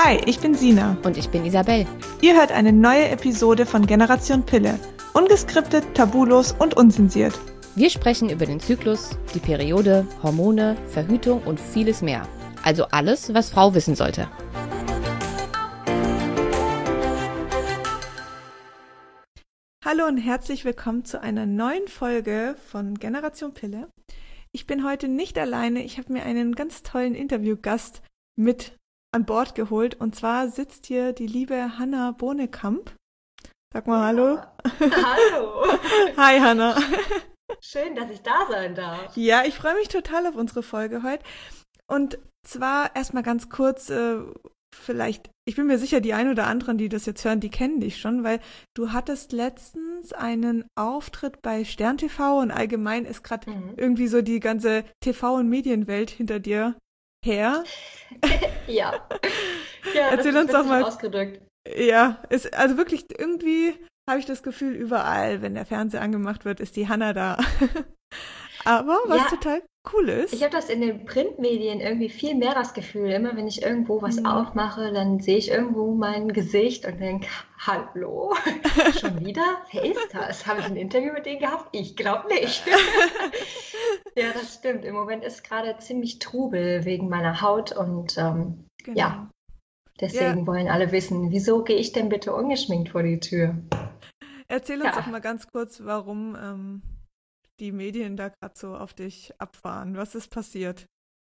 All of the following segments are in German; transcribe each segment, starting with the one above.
Hi, ich bin Sina. Und ich bin Isabel. Ihr hört eine neue Episode von Generation Pille. Ungeskriptet, tabulos und unzensiert. Wir sprechen über den Zyklus, die Periode, Hormone, Verhütung und vieles mehr. Also alles, was Frau wissen sollte. Hallo und herzlich willkommen zu einer neuen Folge von Generation Pille. Ich bin heute nicht alleine, ich habe mir einen ganz tollen Interviewgast mit an Bord geholt. Und zwar sitzt hier die liebe Hanna Bohnekamp. Sag mal hallo. Hallo. Hi Hanna. Schön, dass ich da sein darf. Ja, ich freue mich total auf unsere Folge heute. Und zwar erstmal ganz kurz, vielleicht, ich bin mir sicher, die ein oder anderen, die das jetzt hören, die kennen dich schon, weil du hattest letztens einen Auftritt bei Stern TV und allgemein ist gerade irgendwie so die ganze TV- und Medienwelt hinter dir her. Ja, Erzähl uns doch mal. Ausgedrückt. Ja, also wirklich irgendwie habe ich das Gefühl, überall, wenn der Fernseher angemacht wird, ist die Hanna da. Aber was total cool ist. Ich habe das in den Printmedien irgendwie viel mehr das Gefühl. Immer wenn ich irgendwo was aufmache, dann sehe ich irgendwo mein Gesicht und denke, hallo, schon wieder? Wer ist das? Habe ich ein Interview mit denen gehabt? Ich glaube nicht. Ja, das stimmt. Im Moment ist gerade ziemlich Trubel wegen meiner Haut und Genau. deswegen wollen alle wissen, wieso gehe ich denn bitte ungeschminkt vor die Tür? Erzähl uns doch mal ganz kurz, warum die Medien da gerade so auf dich abfahren. Was ist passiert?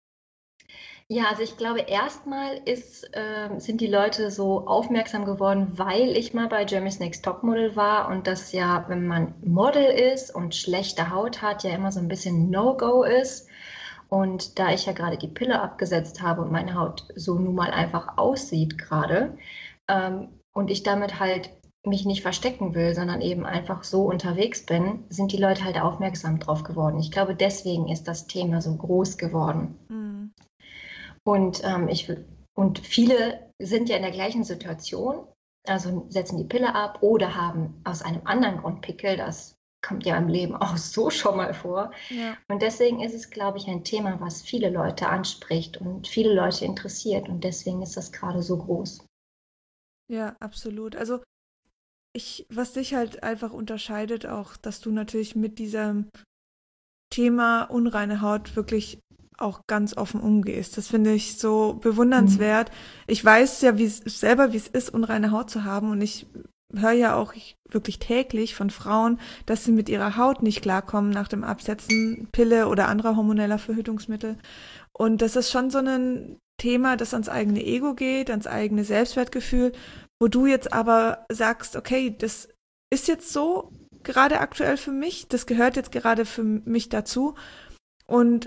Ja, also ich glaube, erstmal sind die Leute so aufmerksam geworden, weil ich mal bei Germany's Next Topmodel war und das ja, wenn man Model ist und schlechte Haut hat, ja immer so ein bisschen No-Go ist. Und da ich ja gerade die Pille abgesetzt habe und meine Haut so nun mal einfach aussieht gerade und ich damit halt mich nicht verstecken will, sondern eben einfach so unterwegs bin, sind die Leute halt aufmerksam drauf geworden. Ich glaube, deswegen ist das Thema so groß geworden. Mhm. Und viele sind ja in der gleichen Situation, also setzen die Pille ab oder haben aus einem anderen Grund Pickel, das kommt ja im Leben auch so schon mal vor. Ja. Und deswegen ist es, glaube ich, ein Thema, was viele Leute anspricht und viele Leute interessiert und deswegen ist das gerade so groß. Ja, absolut. Also was dich halt einfach unterscheidet auch, dass du natürlich mit diesem Thema unreine Haut wirklich auch ganz offen umgehst. Das finde ich so bewundernswert. Ich weiß ja wie es ist, unreine Haut zu haben und ich höre ja auch wirklich täglich von Frauen, dass sie mit ihrer Haut nicht klarkommen nach dem Absetzen Pille oder anderer hormoneller Verhütungsmittel. Und das ist schon so ein Thema, das ans eigene Ego geht, ans eigene Selbstwertgefühl, wo du jetzt aber sagst, okay, das ist jetzt so gerade aktuell für mich, das gehört jetzt gerade für mich dazu und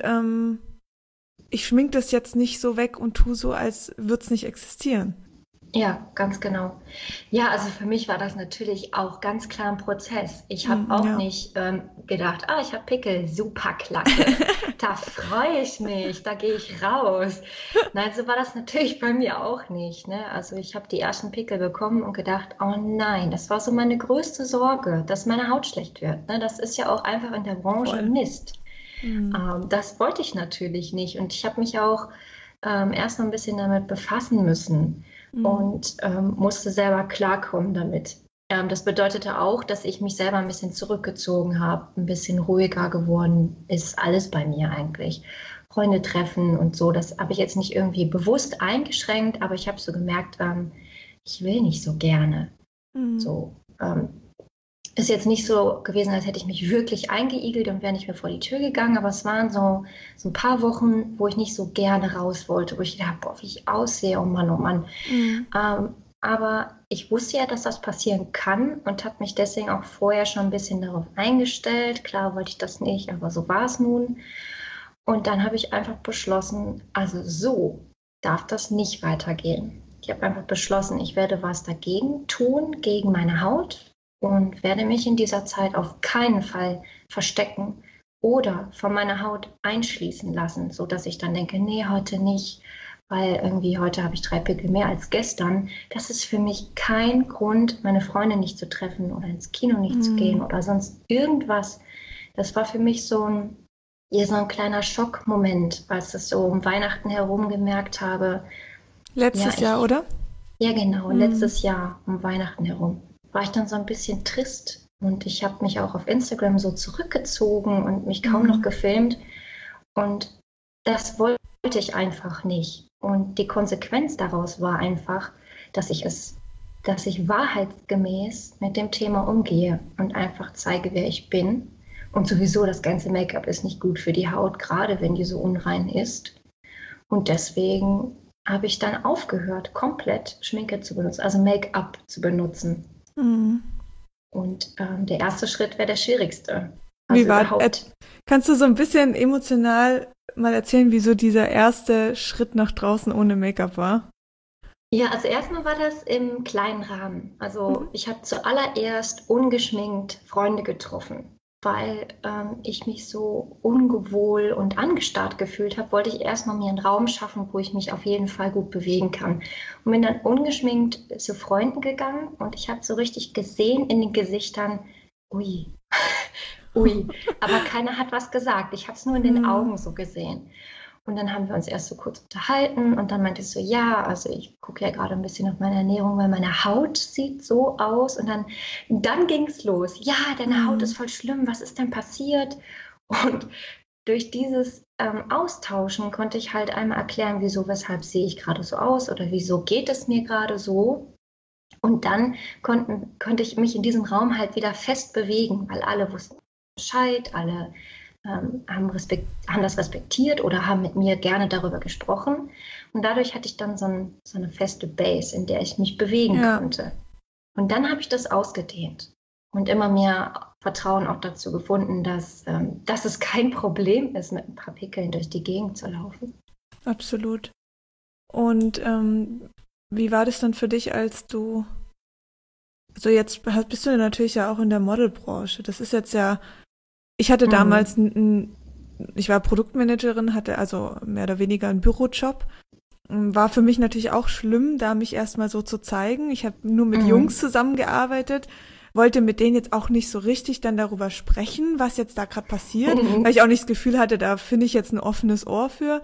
ich schmink das jetzt nicht so weg und tu so, als würde es nicht existieren. Ja, ganz genau. Ja, also für mich war das natürlich auch ganz klar ein Prozess. Ich habe auch nicht gedacht, ich habe Pickel, super klasse, da freue ich mich, da gehe ich raus. Nein, so war das natürlich bei mir auch nicht. Ne? Also ich habe die ersten Pickel bekommen und gedacht, oh nein, das war so meine größte Sorge, dass meine Haut schlecht wird. Ne? Das ist ja auch einfach in der Branche Mist. Das wollte ich natürlich nicht und ich habe mich auch erst mal ein bisschen damit befassen müssen. Und musste selber klarkommen damit. Das bedeutete auch, dass ich mich selber ein bisschen zurückgezogen habe, ein bisschen ruhiger geworden ist alles bei mir eigentlich. Freunde treffen und so, das habe ich jetzt nicht irgendwie bewusst eingeschränkt, aber ich habe so gemerkt, ich will nicht so gerne. So, ist jetzt nicht so gewesen, als hätte ich mich wirklich eingeigelt und wäre nicht mehr vor die Tür gegangen, aber es waren so ein paar Wochen, wo ich nicht so gerne raus wollte, wo ich gedacht habe, wie ich aussehe, oh Mann, oh Mann. Aber ich wusste ja, dass das passieren kann und habe mich deswegen auch vorher schon ein bisschen darauf eingestellt. Klar wollte ich das nicht, aber so war es nun. Und dann habe ich einfach beschlossen, also so darf das nicht weitergehen. Ich habe einfach beschlossen, ich werde was dagegen tun, gegen meine Haut. Und werde mich in dieser Zeit auf keinen Fall verstecken oder von meiner Haut einschließen lassen, sodass ich dann denke, nee, heute nicht, weil irgendwie heute habe ich 3 Pickel mehr als gestern. Das ist für mich kein Grund, meine Freunde nicht zu treffen oder ins Kino nicht zu gehen oder sonst irgendwas. Das war für mich so ein kleiner Schockmoment, als ich das so um Weihnachten herum gemerkt habe. Letztes Jahr, oder? Ja, genau. Mhm. Letztes Jahr um Weihnachten herum war ich dann so ein bisschen trist und ich habe mich auch auf Instagram so zurückgezogen und mich kaum noch gefilmt. Und das wollte ich einfach nicht. Und die Konsequenz daraus war einfach, dass ich wahrheitsgemäß mit dem Thema umgehe und einfach zeige, wer ich bin. Und sowieso das ganze Make-up ist nicht gut für die Haut, gerade wenn die so unrein ist. Und deswegen habe ich dann aufgehört, komplett Schminke zu benutzen, also Make-up zu benutzen. Mhm. Und der erste Schritt wäre der schwierigste. Wie war, kannst du so ein bisschen emotional mal erzählen, wie so dieser erste Schritt nach draußen ohne Make-up war? Ja, also erstmal war das im kleinen Rahmen. Also ich habe zuallererst ungeschminkt Freunde getroffen, weil ich mich so ungewohl und angestarrt gefühlt habe, wollte ich erstmal mir einen Raum schaffen, wo ich mich auf jeden Fall gut bewegen kann. Und bin dann ungeschminkt zu Freunden gegangen und ich habe so richtig gesehen in den Gesichtern, ui, ui, aber keiner hat was gesagt. Ich habe es nur in den Augen so gesehen. Und dann haben wir uns erst so kurz unterhalten und dann meinte ich so, ja, also ich gucke ja gerade ein bisschen auf meine Ernährung, weil meine Haut sieht so aus. Und dann ging es los. Ja, deine Haut ist voll schlimm, was ist denn passiert? Und durch dieses Austauschen konnte ich halt einmal erklären, wieso, weshalb sehe ich gerade so aus oder wieso geht es mir gerade so. Und dann konnte ich mich in diesem Raum halt wieder fest bewegen, weil alle wussten Bescheid, alle haben das respektiert oder haben mit mir gerne darüber gesprochen. Und dadurch hatte ich dann so eine feste Base, in der ich mich bewegen konnte. Und dann habe ich das ausgedehnt und immer mehr Vertrauen auch dazu gefunden, dass es kein Problem ist, mit ein paar Pickeln durch die Gegend zu laufen. Absolut. Und wie war das dann für dich, als du, also jetzt bist du natürlich ja auch in der Modelbranche. Das ist jetzt ja, ich hatte damals, ich war Produktmanagerin, hatte also mehr oder weniger einen Bürojob. War für mich natürlich auch schlimm, da mich erstmal so zu zeigen. Ich habe nur mit Jungs zusammengearbeitet, wollte mit denen jetzt auch nicht so richtig dann darüber sprechen, was jetzt da gerade passiert, weil ich auch nicht das Gefühl hatte, da finde ich jetzt ein offenes Ohr für.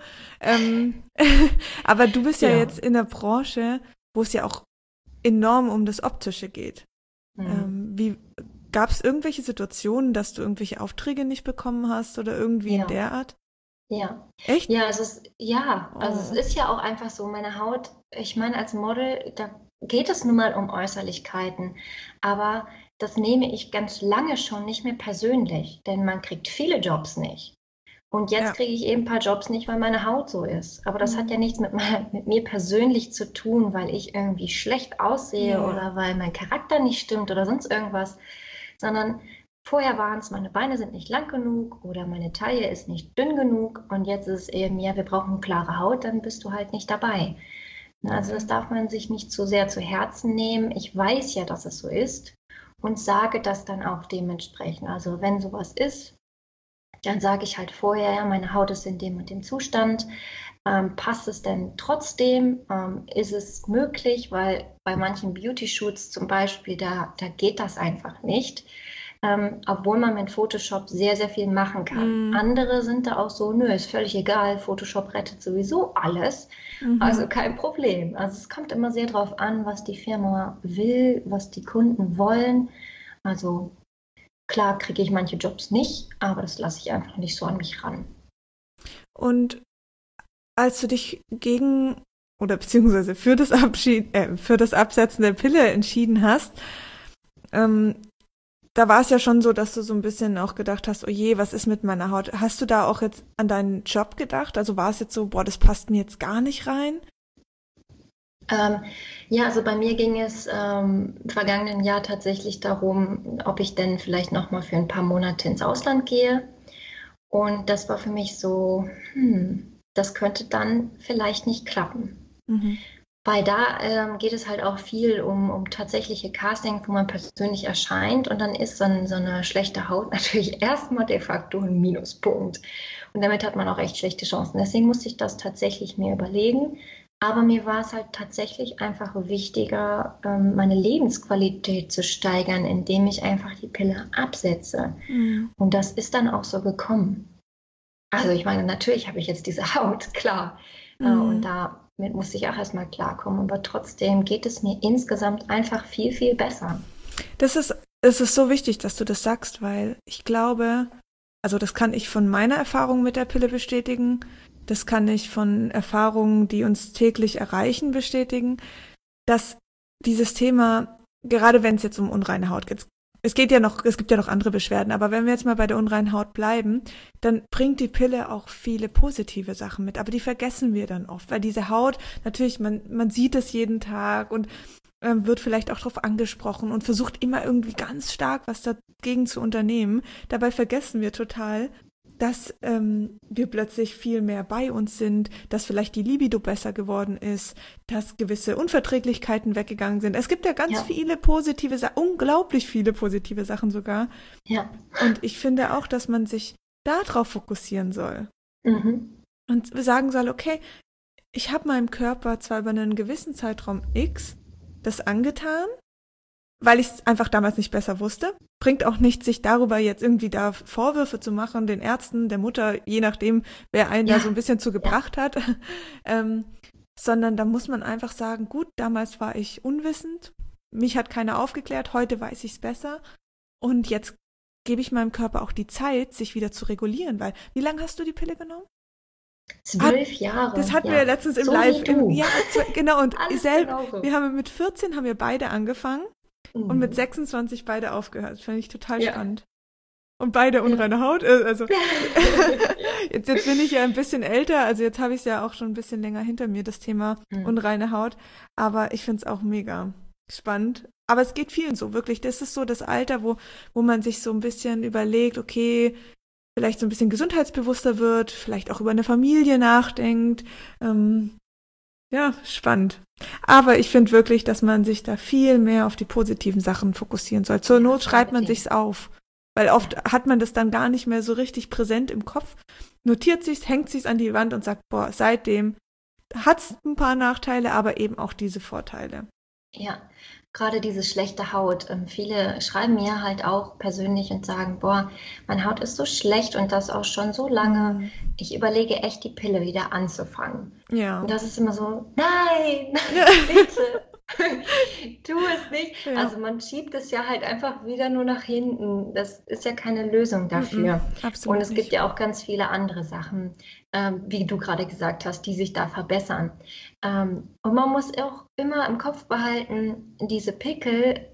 Aber du bist ja jetzt in der Branche, wo es ja auch enorm um das Optische geht. Gab es irgendwelche Situationen, dass du irgendwelche Aufträge nicht bekommen hast oder irgendwie in der Art? Ja. Echt? Ja, es ist ja auch einfach so, meine Haut, ich meine, als Model, da geht es nun mal um Äußerlichkeiten, aber das nehme ich ganz lange schon nicht mehr persönlich, denn man kriegt viele Jobs nicht. Und jetzt kriege ich eben ein paar Jobs nicht, weil meine Haut so ist. Aber das hat ja nichts mit mir persönlich zu tun, weil ich irgendwie schlecht aussehe oder weil mein Charakter nicht stimmt oder sonst irgendwas, sondern vorher waren es, meine Beine sind nicht lang genug oder meine Taille ist nicht dünn genug und jetzt ist es eben, ja, wir brauchen klare Haut, dann bist du halt nicht dabei. Also das darf man sich nicht zu sehr zu Herzen nehmen. Ich weiß ja, dass es so ist und sage das dann auch dementsprechend. Also wenn sowas ist, dann sage ich halt vorher, ja, meine Haut ist in dem und dem Zustand. Passt es denn trotzdem? Ist es möglich? Weil bei manchen Beauty-Shoots zum Beispiel, da geht das einfach nicht. Obwohl man mit Photoshop sehr, sehr viel machen kann. Andere sind da auch so, nö, ist völlig egal, Photoshop rettet sowieso alles. Also kein Problem. Also es kommt immer sehr drauf an, was die Firma will, was die Kunden wollen. Also klar kriege ich manche Jobs nicht, aber das lasse ich einfach nicht so an mich ran. Und als du dich beziehungsweise für das Absetzen der Pille entschieden hast, da war es ja schon so, dass du so ein bisschen auch gedacht hast, oh je, was ist mit meiner Haut? Hast du da auch jetzt an deinen Job gedacht? Also war es jetzt so, boah, das passt mir jetzt gar nicht rein? Ja, also bei mir ging es im vergangenen Jahr tatsächlich darum, ob ich denn vielleicht nochmal für ein paar Monate ins Ausland gehe. Und das war für mich so, das könnte dann vielleicht nicht klappen. Weil da geht es halt auch viel um tatsächliche Castings, wo man persönlich erscheint und dann ist so eine schlechte Haut natürlich erstmal de facto ein Minuspunkt. Und damit hat man auch echt schlechte Chancen. Deswegen musste ich das tatsächlich mir überlegen. Aber mir war es halt tatsächlich einfach wichtiger, meine Lebensqualität zu steigern, indem ich einfach die Pille absetze. Und das ist dann auch so gekommen. Also ich meine, natürlich habe ich jetzt diese Haut, klar. Und da Damit musste ich auch erstmal klarkommen. Aber trotzdem geht es mir insgesamt einfach viel, viel besser. Es ist so wichtig, dass du das sagst, weil ich glaube, also das kann ich von meiner Erfahrung mit der Pille bestätigen, das kann ich von Erfahrungen, die uns täglich erreichen, bestätigen, dass dieses Thema, gerade wenn es jetzt um unreine Haut geht, es gibt ja noch andere Beschwerden, aber wenn wir jetzt mal bei der unreinen Haut bleiben, dann bringt die Pille auch viele positive Sachen mit, aber die vergessen wir dann oft, weil diese Haut, natürlich, man sieht es jeden Tag und wird vielleicht auch darauf angesprochen und versucht immer irgendwie ganz stark was dagegen zu unternehmen. Dabei vergessen wir total, dass wir plötzlich viel mehr bei uns sind, dass vielleicht die Libido besser geworden ist, dass gewisse Unverträglichkeiten weggegangen sind. Es gibt ja ganz viele positive Sachen, unglaublich viele positive Sachen sogar. Ja. Und ich finde auch, dass man sich darauf fokussieren soll. Mhm. Und sagen soll, okay, ich habe meinem Körper zwar über einen gewissen Zeitraum X das angetan, weil ich es einfach damals nicht besser wusste. Bringt auch nicht, sich darüber jetzt irgendwie da Vorwürfe zu machen, den Ärzten, der Mutter, je nachdem, wer einen da so ein bisschen zugebracht hat. Sondern da muss man einfach sagen, gut, damals war ich unwissend, mich hat keiner aufgeklärt, heute weiß ich es besser und jetzt gebe ich meinem Körper auch die Zeit, sich wieder zu regulieren, weil, wie lange hast du die Pille genommen? 12 Jahre. Das hatten wir ja letztens im so Live. Wie du. Genau, und Genauso. wir haben mit 14 haben wir beide angefangen und mit 26 beide aufgehört. Das fand ich total spannend. Und beide unreine Haut. Also jetzt bin ich ja ein bisschen älter, also jetzt habe ich es ja auch schon ein bisschen länger hinter mir, das Thema unreine Haut. Aber ich finde es auch mega spannend. Aber es geht vielen so, wirklich. Das ist so das Alter, wo man sich so ein bisschen überlegt, okay, vielleicht so ein bisschen gesundheitsbewusster wird, vielleicht auch über eine Familie nachdenkt. Ja, spannend. Aber ich finde wirklich, dass man sich da viel mehr auf die positiven Sachen fokussieren soll. Zur Not schreibt man sich's auf. Weil oft hat man das dann gar nicht mehr so richtig präsent im Kopf, notiert sich's, hängt sich's an die Wand und sagt, boah, seitdem hat's ein paar Nachteile, aber eben auch diese Vorteile. Ja, gerade diese schlechte Haut. Viele schreiben mir halt auch persönlich und sagen, boah, meine Haut ist so schlecht und das auch schon so lange. Ich überlege echt, die Pille wieder anzufangen. Ja. Und das ist immer so, nein, bitte, tu es nicht. Ja. Also man schiebt es ja halt einfach wieder nur nach hinten. Das ist ja keine Lösung dafür. Absolut Und es gibt nicht. ja auch ganz viele andere Sachen, wie du gerade gesagt hast, die sich da verbessern. Und man muss auch immer im Kopf behalten, diese Pickel,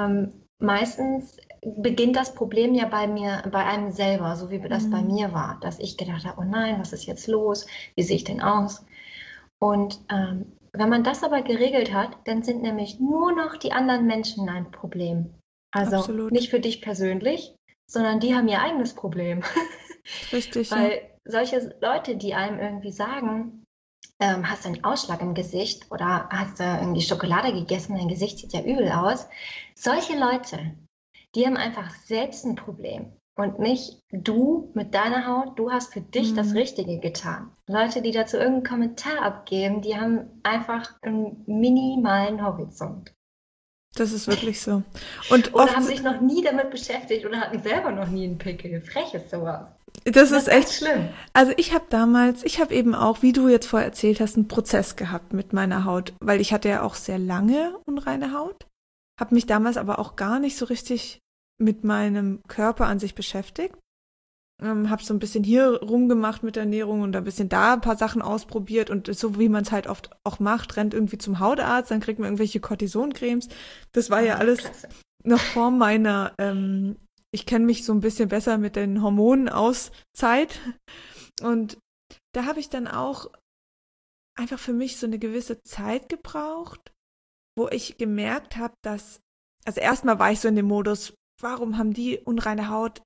meistens beginnt das Problem ja bei einem selber, so wie das bei mir war, dass ich gedacht habe, oh nein, was ist jetzt los? Wie sehe ich denn aus? Und wenn man das aber geregelt hat, dann sind nämlich nur noch die anderen Menschen ein Problem. Also Absolut. nicht für dich persönlich, sondern die haben ihr eigenes Problem. Richtig, Weil solche Leute, die einem irgendwie sagen, hast du einen Ausschlag im Gesicht oder hast du irgendwie Schokolade gegessen, dein Gesicht sieht ja übel aus. Solche Leute, die haben einfach selbst ein Problem und nicht du mit deiner Haut, du hast für dich das Richtige getan. Leute, die dazu irgendeinen Kommentar abgeben, die haben einfach einen minimalen Horizont. Das ist wirklich so. Und Oder oft haben sich noch nie damit beschäftigt oder hatten selber noch nie einen Pickel. Frech ist sowas. das ist echt schlimm. Also ich habe eben auch, wie du jetzt vorher erzählt hast, einen Prozess gehabt mit meiner Haut, weil ich hatte ja auch sehr lange unreine Haut, habe mich damals aber auch gar nicht so richtig mit meinem Körper an sich beschäftigt, habe so ein bisschen hier rumgemacht mit der Ernährung und ein bisschen da ein paar Sachen ausprobiert und so wie man es halt oft auch macht, rennt irgendwie zum Hautarzt, dann kriegt man irgendwelche Cortisoncremes. Das war ja alles Klasse. noch vor meiner ich kenne mich so ein bisschen besser mit den Hormonen aus Zeit. Und da habe ich dann auch einfach für mich so eine gewisse Zeit gebraucht, wo ich gemerkt habe, also erstmal war ich so in dem Modus, warum haben die eine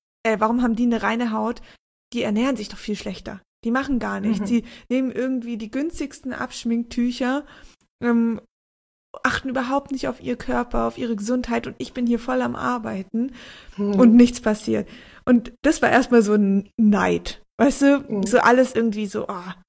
reine Haut? Die ernähren sich doch viel schlechter. Die machen gar nichts. Die nehmen irgendwie die günstigsten Abschminktücher, achten überhaupt nicht auf ihr Körper, auf ihre Gesundheit und ich bin hier voll am Arbeiten und nichts passiert. Und das war erstmal so ein Neid, weißt du, so alles irgendwie so,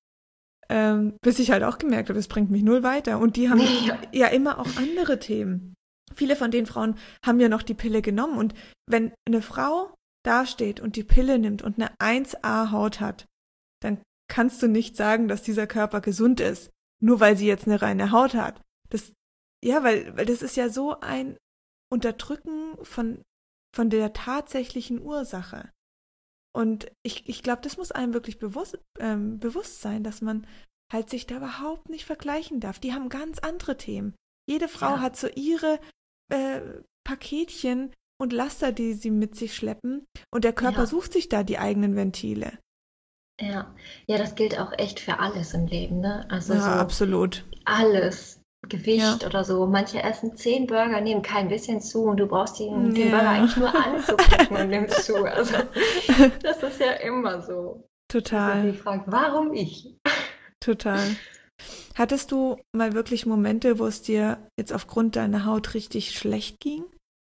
bis ich halt auch gemerkt habe, das bringt mich null weiter. Und die haben ja immer auch andere Themen. Viele von den Frauen haben ja noch die Pille genommen und wenn eine Frau dasteht und die Pille nimmt und eine 1A Haut hat, dann kannst du nicht sagen, dass dieser Körper gesund ist. nur weil sie jetzt eine reine Haut hat. Weil das ist ja so ein Unterdrücken von der tatsächlichen Ursache. Und ich glaube, das muss einem wirklich bewusst sein, dass man halt sich da überhaupt nicht vergleichen darf. Die haben ganz andere Themen. Jede Frau hat so ihre Paketchen und Laster, die sie mit sich schleppen. Und der Körper sucht sich da die eigenen Ventile. Ja, das gilt auch echt für alles im Leben, ne? Also Ja, so absolut. alles, Gewicht Ja. oder so. Manche essen 10 Burger, nehmen kein bisschen zu und du brauchst den Ja. Burger eigentlich nur anzugucken und nimmst zu. Also das ist ja immer so. Total. Die fragt, warum ich? Total. Hattest du mal wirklich Momente, wo es dir jetzt aufgrund deiner Haut richtig schlecht ging?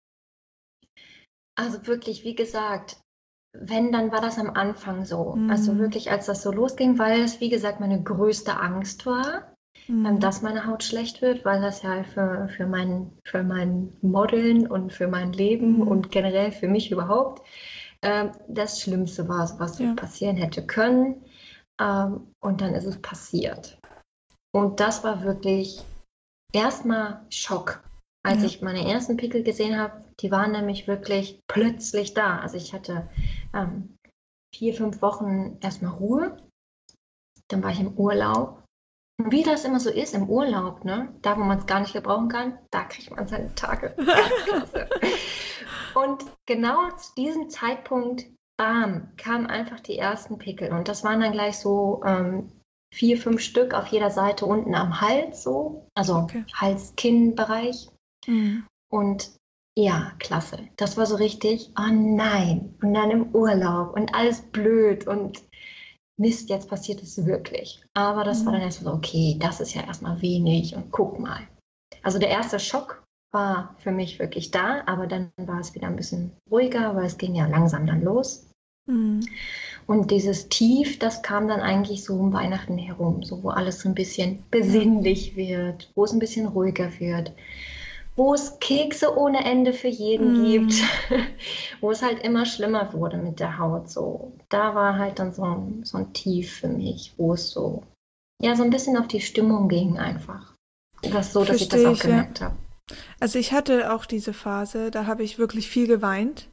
Also wirklich, wie gesagt, wenn, dann war das am Anfang so. Mhm. Also wirklich, als das so losging, weil es, wie gesagt, meine größte Angst war, dass meine Haut schlecht wird, weil das ja für mein Modeln und für mein Leben und generell für mich überhaupt das Schlimmste war, was so passieren hätte können. Und dann ist es passiert. Und das war wirklich erstmal Schock. Als ich meine ersten Pickel gesehen habe, die waren nämlich wirklich plötzlich da. Also ich hatte 4, 5 Wochen erstmal Ruhe. Dann war ich im Urlaub. Und wie das immer so ist im Urlaub, ne? Da, wo man es gar nicht gebrauchen kann, da kriegt man seine Tage. Ganz klasse. Und genau zu diesem Zeitpunkt, bam, kamen einfach die ersten Pickel. Und das waren dann gleich so 4, 5 Stück auf jeder Seite unten am Hals, so. Also Hals-Kinn-Bereich. Und ja, klasse. Das war so richtig, oh nein. Und dann im Urlaub und alles blöd und Mist, jetzt passiert es wirklich. Aber das war dann erstmal so, okay, das ist ja erstmal wenig und guck mal. Also der erste Schock war für mich wirklich da, aber dann war es wieder ein bisschen ruhiger, weil es ging ja langsam dann los. Und dieses Tief, das kam dann eigentlich so um Weihnachten herum, so wo alles so ein bisschen besinnlich wird, wo es ein bisschen ruhiger wird, wo es Kekse ohne Ende für jeden gibt, wo es halt immer schlimmer wurde mit der Haut. So, da war halt dann so ein Tief für mich, wo es so ein bisschen auf die Stimmung ging einfach. Dass ich das auch gemerkt habe. Also ich hatte auch diese Phase, da habe ich wirklich viel geweint,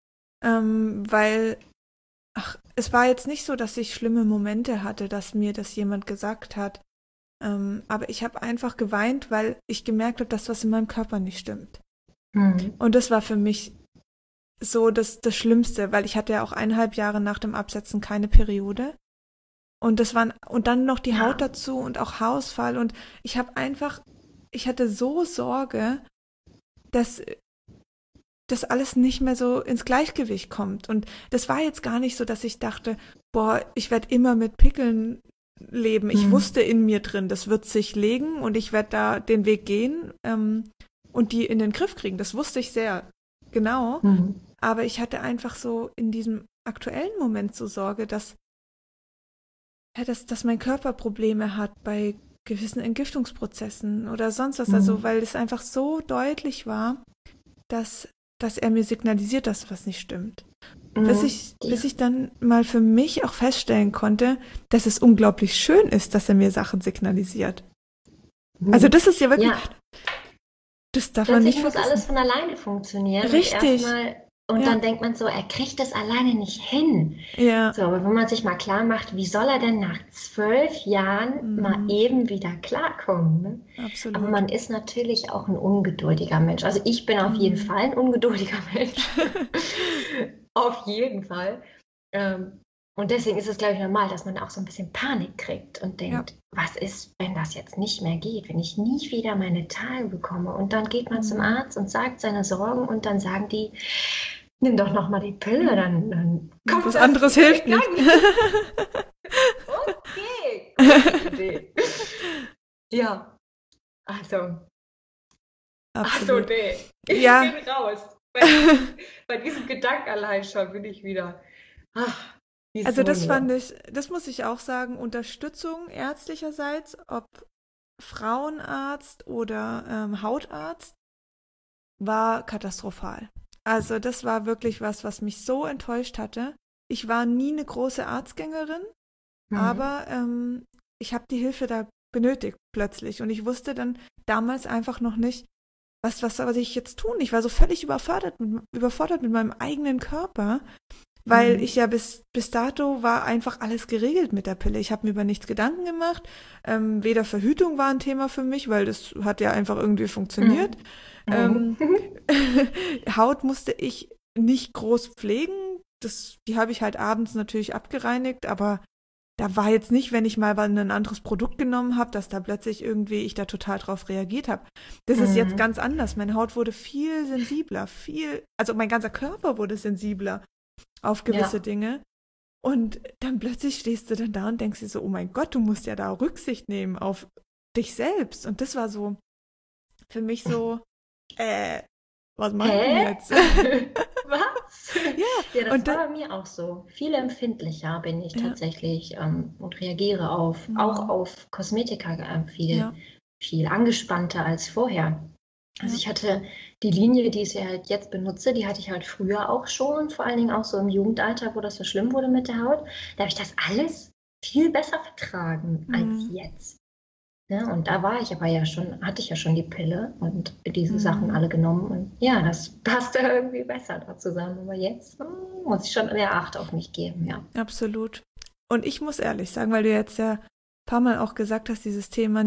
weil es war jetzt nicht so, dass ich schlimme Momente hatte, dass mir das jemand gesagt hat. Aber ich habe einfach geweint, weil ich gemerkt habe, dass was in meinem Körper nicht stimmt. Und das war für mich so das Schlimmste, weil ich hatte ja auch 1,5 Jahre nach dem Absetzen keine Periode. Und dann noch die Haut dazu und auch Haarausfall. Und ich hatte so Sorge, dass das alles nicht mehr so ins Gleichgewicht kommt. Und das war jetzt gar nicht so, dass ich dachte, boah, ich werde immer mit Pickeln leben. Ich wusste in mir drin, das wird sich legen und ich werde da den Weg gehen und die in den Griff kriegen. Das wusste ich sehr genau. Aber ich hatte einfach so in diesem aktuellen Moment so Sorge, dass mein Körper Probleme hat bei gewissen Entgiftungsprozessen oder sonst was. Also weil es einfach so deutlich war, dass er mir signalisiert, dass was nicht stimmt. Bis ich dann mal für mich auch feststellen konnte, dass es unglaublich schön ist, dass er mir Sachen signalisiert. Also das ist ja wirklich, das darf man nicht vergessen. Muss alles von alleine funktionieren. Richtig. Und dann denkt man so, er kriegt es alleine nicht hin. Ja. So, aber wenn man sich mal klar macht, wie soll er denn nach 12 Jahren mal eben wieder klarkommen? Ne? Absolut. Aber man ist natürlich auch ein ungeduldiger Mensch. Also ich bin auf jeden Fall ein ungeduldiger Mensch. Auf jeden Fall. Und deswegen ist es, glaube ich, normal, dass man auch so ein bisschen Panik kriegt und denkt, was ist, wenn das jetzt nicht mehr geht, wenn ich nie wieder meine Tage bekomme? Und dann geht man zum Arzt und sagt seine Sorgen und dann sagen die, nimm doch noch mal die Pille, dann kommt was anderes hilft nicht. Okay, gute Idee. Ja, also. Absolut. Nee. Ich bin raus. Bei diesem Gedanken allein schon bin ich wieder. Also das muss ich auch sagen, Unterstützung ärztlicherseits, ob Frauenarzt oder Hautarzt, war katastrophal. Also das war wirklich was mich so enttäuscht hatte. Ich war nie eine große Arztgängerin, aber ich habe die Hilfe da benötigt plötzlich. Und ich wusste dann damals einfach noch nicht, was soll ich jetzt tun? Ich war so völlig überfordert mit meinem eigenen Körper, weil ich ja bis dato war einfach alles geregelt mit der Pille. Ich habe mir über nichts Gedanken gemacht. Weder Verhütung war ein Thema für mich, weil das hat ja einfach irgendwie funktioniert. Haut musste ich nicht groß pflegen. Die habe ich halt abends natürlich abgereinigt, aber da war jetzt nicht, wenn ich mal ein anderes Produkt genommen habe, dass da plötzlich irgendwie ich da total drauf reagiert habe. Das ist jetzt ganz anders. Meine Haut wurde viel sensibler, also mein ganzer Körper wurde sensibler auf gewisse Dinge. Und dann plötzlich stehst du dann da und denkst dir so, oh mein Gott, du musst ja da Rücksicht nehmen auf dich selbst. Und das war so für mich so, was machen wir jetzt? Was? Ja, das war bei mir auch so. Viel empfindlicher bin ich tatsächlich und reagiere auch auf Kosmetika viel angespannter als vorher. Also ich hatte die Linie, die ich halt jetzt benutze, die hatte ich halt früher auch schon, vor allen Dingen auch so im Jugendalter, wo das so schlimm wurde mit der Haut. Da habe ich das alles viel besser vertragen als jetzt. Ja, und da hatte ich ja schon die Pille und diese Sachen alle genommen. Und ja, das passte irgendwie besser da zusammen. Aber jetzt muss ich schon mehr Acht auf mich geben, ja. Absolut. Und ich muss ehrlich sagen, weil du jetzt ja ein paar Mal auch gesagt hast, dieses Thema,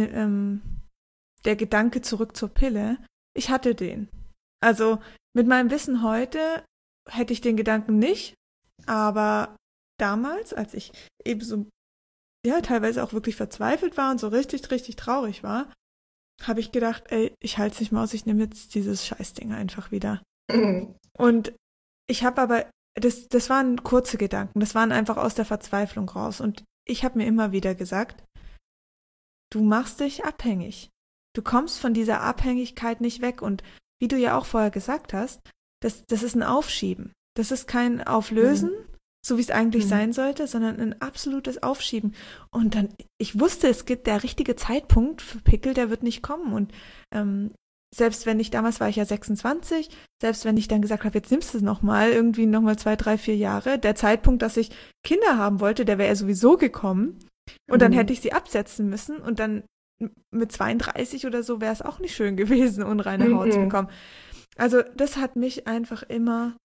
der Gedanke zurück zur Pille, ich hatte den. Also mit meinem Wissen heute hätte ich den Gedanken nicht, aber damals, als ich eben so teilweise auch wirklich verzweifelt war und so richtig, richtig traurig war, habe ich gedacht, ey, ich halte es nicht mehr aus, ich nehme jetzt dieses Scheißding einfach wieder. Und ich habe aber, das waren kurze Gedanken, das waren einfach aus der Verzweiflung raus. Und ich habe mir immer wieder gesagt, du machst dich abhängig. Du kommst von dieser Abhängigkeit nicht weg. Und wie du ja auch vorher gesagt hast, das ist ein Aufschieben. Das ist kein Auflösen, so wie es eigentlich sein sollte, sondern ein absolutes Aufschieben. Und dann, ich wusste, es gibt der richtige Zeitpunkt für Pickel, der wird nicht kommen. Und selbst wenn damals war ich ja 26, selbst wenn ich dann gesagt habe, jetzt nimmst du es nochmal 2, 3, 4 Jahre, der Zeitpunkt, dass ich Kinder haben wollte, der wäre ja sowieso gekommen. Und dann hätte ich sie absetzen müssen und dann mit 32 oder so wäre es auch nicht schön gewesen, unreine Haut zu bekommen. Also das hat mich einfach immer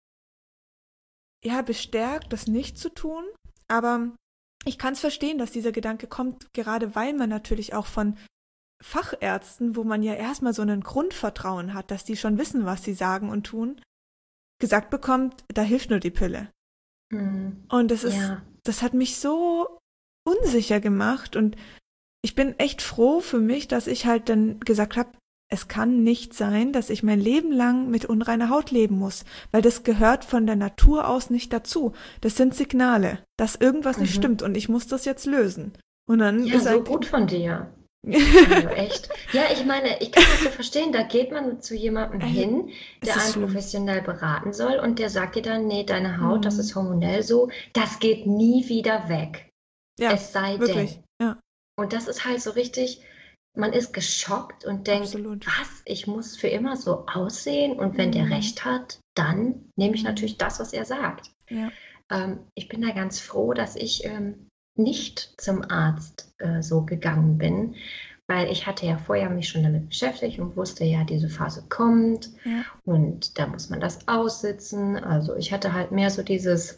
bestärkt, das nicht zu tun. Aber ich kann es verstehen, dass dieser Gedanke kommt, gerade weil man natürlich auch von Fachärzten, wo man ja erstmal so ein Grundvertrauen hat, dass die schon wissen, was sie sagen und tun, gesagt bekommt, da hilft nur die Pille. Und das hat mich so unsicher gemacht und ich bin echt froh für mich, dass ich halt dann gesagt habe, es kann nicht sein, dass ich mein Leben lang mit unreiner Haut leben muss, weil das gehört von der Natur aus nicht dazu. Das sind Signale, dass irgendwas nicht stimmt und ich muss das jetzt lösen. Und dann ist so gut von dir. Also echt. Ja, ich meine, ich kann das so verstehen, da geht man zu jemandem hin, der einen professionell beraten soll und der sagt dir dann, nee, deine Haut, das ist hormonell so, das geht nie wieder weg. Ja, es sei wirklich. Denn. Ja. Und das ist halt so richtig, man ist geschockt und denkt, was, ich muss für immer so aussehen und wenn der recht hat, dann nehme ich natürlich das, was er sagt. Ja. Ich bin da ganz froh, dass ich nicht zum Arzt so gegangen bin, weil ich hatte ja vorher mich schon damit beschäftigt und wusste ja, diese Phase kommt und da muss man das aussitzen. Also ich hatte halt mehr so dieses,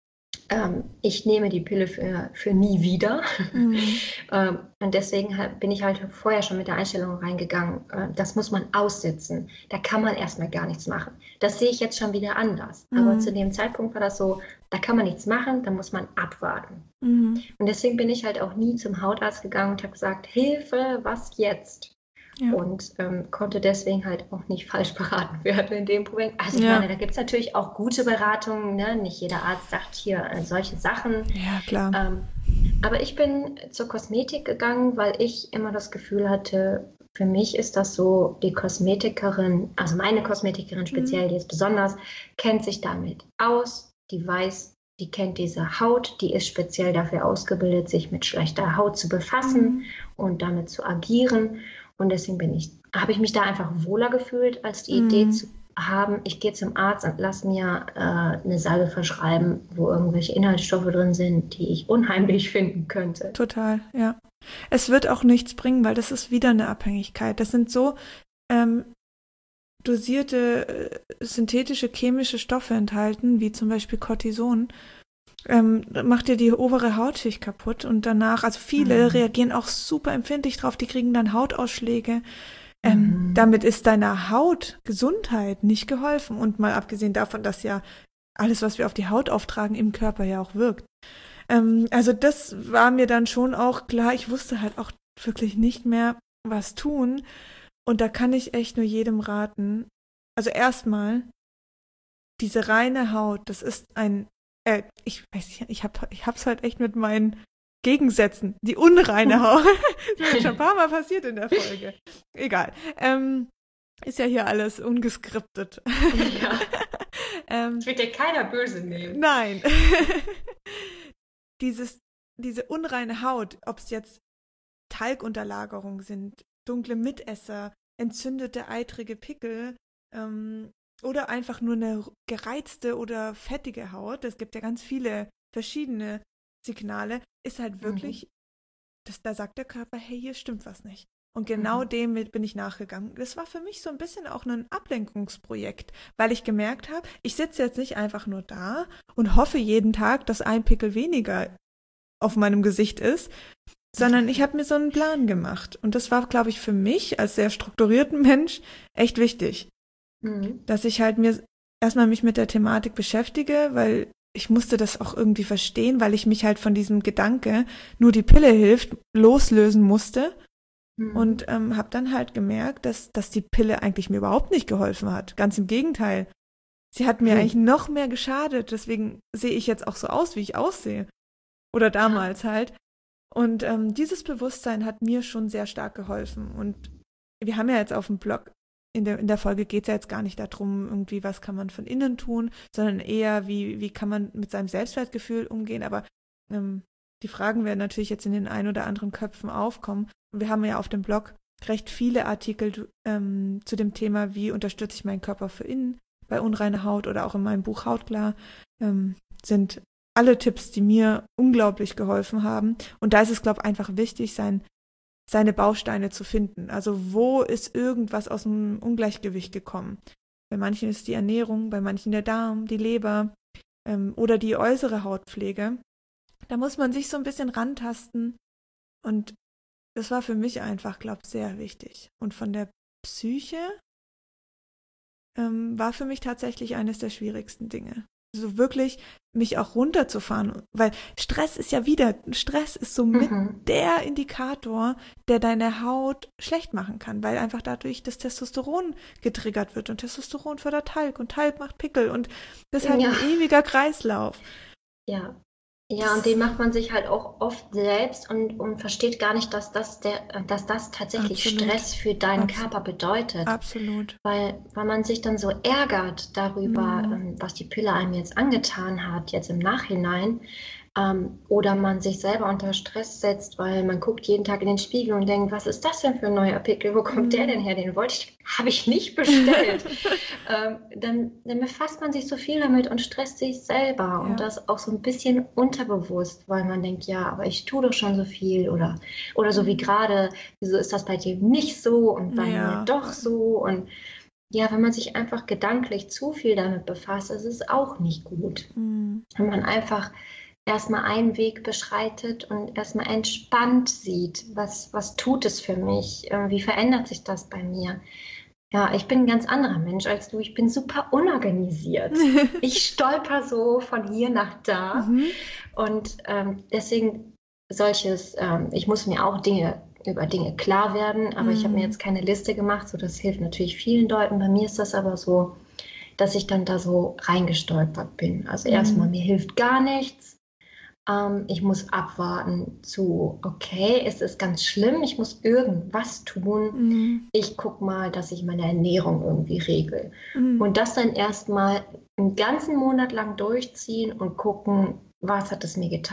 ich nehme die Pille für nie wieder. Und deswegen bin ich halt vorher schon mit der Einstellung reingegangen, das muss man aussitzen. Da kann man erstmal gar nichts machen. Das sehe ich jetzt schon wieder anders. Aber zu dem Zeitpunkt war das so, da kann man nichts machen, da muss man abwarten. Und deswegen bin ich halt auch nie zum Hautarzt gegangen und habe gesagt, Hilfe, was jetzt? Ja. Und konnte deswegen halt auch nicht falsch beraten werden in dem Problem. Also ich meine, da gibt es natürlich auch gute Beratungen, ne? Nicht jeder Arzt sagt hier solche Sachen. Ja, klar. Aber ich bin zur Kosmetik gegangen, weil ich immer das Gefühl hatte, für mich ist das so, die Kosmetikerin, also meine Kosmetikerin speziell, die ist besonders, kennt sich damit aus, die weiß, die kennt diese Haut, die ist speziell dafür ausgebildet, sich mit schlechter Haut zu befassen und damit zu agieren. Und deswegen habe ich mich da einfach wohler gefühlt, als die Idee haben, ich gehe zum Arzt und lasse mir eine Salbe verschreiben, wo irgendwelche Inhaltsstoffe drin sind, die ich unheimlich finden könnte. Total, ja. Es wird auch nichts bringen, weil das ist wieder eine Abhängigkeit. Das sind so dosierte synthetische chemische Stoffe enthalten, wie zum Beispiel Cortison, macht dir die obere Hautschicht kaputt und danach, also viele reagieren auch super empfindlich drauf, die kriegen dann Hautausschläge. Damit ist deiner Hautgesundheit nicht geholfen und mal abgesehen davon, dass ja alles, was wir auf die Haut auftragen, im Körper ja auch wirkt. Also das war mir dann schon auch klar, ich wusste halt auch wirklich nicht mehr, was tun und da kann ich echt nur jedem raten, also erstmal, diese reine Haut, das ist ich weiß nicht, ich hab's halt echt mit meinen Gegensätzen, die unreine Haut. Das ist schon ein paar Mal passiert in der Folge. Egal. Ist ja hier alles ungeskriptet. Ja. Das wird dir keiner böse nehmen. Nein. Diese unreine Haut, ob es jetzt Talgunterlagerungen sind, dunkle Mitesser, entzündete, eitrige Pickel, oder einfach nur eine gereizte oder fettige Haut, es gibt ja ganz viele verschiedene Signale, ist halt wirklich, da sagt der Körper, hey, hier stimmt was nicht. Und genau dem bin ich nachgegangen. Das war für mich so ein bisschen auch ein Ablenkungsprojekt, weil ich gemerkt habe, ich sitze jetzt nicht einfach nur da und hoffe jeden Tag, dass ein Pickel weniger auf meinem Gesicht ist, sondern ich habe mir so einen Plan gemacht. Und das war, glaube ich, für mich als sehr strukturierten Mensch echt wichtig. Dass ich halt mir erstmal mich mit der Thematik beschäftige, weil ich musste das auch irgendwie verstehen, weil ich mich halt von diesem Gedanke, nur die Pille hilft, loslösen musste und habe dann halt gemerkt, dass die Pille eigentlich mir überhaupt nicht geholfen hat. Ganz im Gegenteil. Sie hat mir eigentlich noch mehr geschadet, deswegen sehe ich jetzt auch so aus, wie ich aussehe. Oder damals halt. Und dieses Bewusstsein hat mir schon sehr stark geholfen. Und wir haben ja jetzt auf dem Blog, in der Folge geht es ja jetzt gar nicht darum, irgendwie, was kann man von innen tun, sondern eher, wie kann man mit seinem Selbstwertgefühl umgehen. Aber die Fragen werden natürlich jetzt in den ein oder anderen Köpfen aufkommen. Und wir haben ja auf dem Blog recht viele Artikel zu dem Thema, wie unterstütze ich meinen Körper für innen bei unreiner Haut oder auch in meinem Buch Hautklar, sind alle Tipps, die mir unglaublich geholfen haben. Und da ist es, glaube ich, einfach wichtig, seine Bausteine zu finden. Also wo ist irgendwas aus dem Ungleichgewicht gekommen? Bei manchen ist die Ernährung, bei manchen der Darm, die Leber oder die äußere Hautpflege. Da muss man sich so ein bisschen rantasten und das war für mich einfach, glaube ich, sehr wichtig. Und von der Psyche war für mich tatsächlich eines der schwierigsten Dinge. So wirklich mich auch runterzufahren, weil Stress ist so mit der Indikator, der deine Haut schlecht machen kann, weil einfach dadurch das Testosteron getriggert wird und Testosteron fördert Talg und Talg macht Pickel und das ist halt ein ewiger Kreislauf. Ja. Ja, und den macht man sich halt auch oft selbst und versteht gar nicht, dass das tatsächlich Absolut. Stress für deinen Körper bedeutet. Absolut. Weil man sich dann so ärgert darüber, was die Pille einem jetzt angetan hat, jetzt im Nachhinein. Oder man sich selber unter Stress setzt, weil man guckt jeden Tag in den Spiegel und denkt, was ist das denn für ein neuer Pickel? Wo kommt der denn her? Den habe ich nicht bestellt. Dann befasst man sich so viel damit und stresst sich selber. Ja. Und das auch so ein bisschen unterbewusst, weil man denkt, ja, aber ich tue doch schon so viel. Oder so wie gerade, wieso ist das bei dir nicht so und bei mir doch so? Und ja, wenn man sich einfach gedanklich zu viel damit befasst, ist es auch nicht gut. Wenn man einfach erstmal einen Weg beschreitet und erstmal entspannt sieht, was tut es für mich, wie verändert sich das bei mir. Ja, ich bin ein ganz anderer Mensch als du, ich bin super unorganisiert. Ich stolper so von hier nach da und deswegen ich muss mir auch über Dinge klar werden, aber ich habe mir jetzt keine Liste gemacht, so das hilft natürlich vielen Leuten. Bei mir ist das aber so, dass ich dann da so reingestolpert bin. Also erstmal, mir hilft gar nichts. Ich muss abwarten okay, es ist ganz schlimm, ich muss irgendwas tun. Ich gucke mal, dass ich meine Ernährung irgendwie regel. Und das dann erstmal einen ganzen Monat lang durchziehen und gucken, was hat es mir getan.